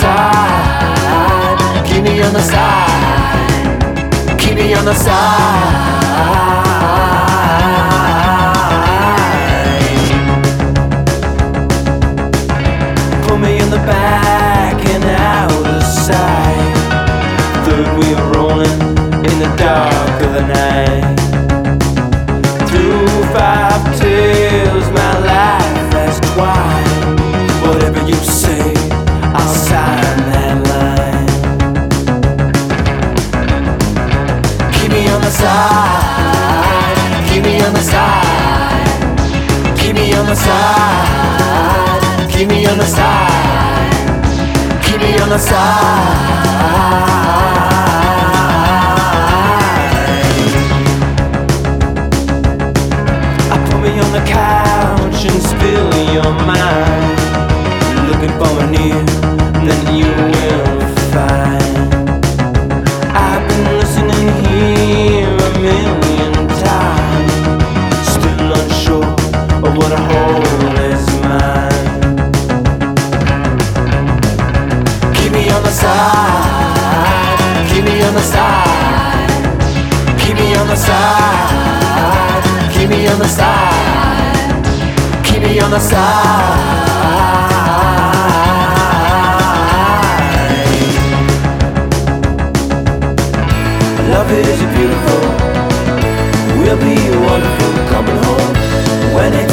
side, keep me on the side, keep me on the side. Put me in the back and out the side. Third wheel rolling in the dark of the night. Through five tales, my life has twined. Whatever you say, I'll sign that line. Keep me on the side, keep me on the side, keep me on the side, keep me on the side, keep me on the side. On the couch and spill your mind, looking for me near, then you will find I've been listening here a million times, still unsure of what I hold is mine. Keep me on the side, keep me on the side, keep me on the side, keep me on the side, keep me on the side. Love is beautiful, will be wonderful coming home when it